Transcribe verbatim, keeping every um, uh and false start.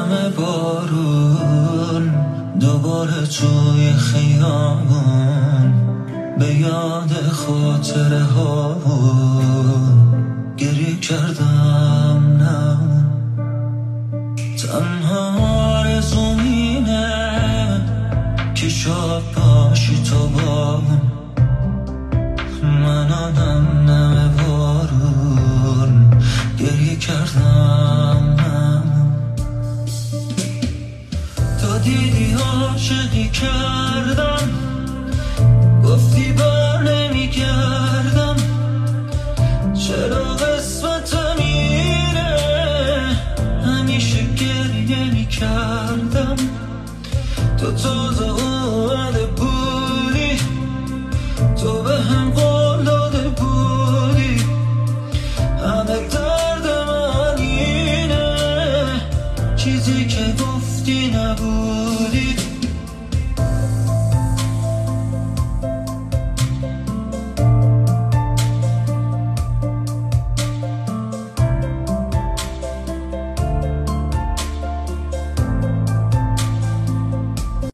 نم بارون دوباره توی خیابون به یاد خاطره ها گریه کردم. نه تنها آرزوم اینه که شاد باشی تو با من. آدم نم بارون گریه کردم. تا دیدی عاشقی کردم گفتی بر نمی کردم. چرا قسمت میره همیشه گریه می کردم. تو تازه اومده بودی تو به هم قول داده بودی همه درد من اینه چیزی که گفتی نبودی.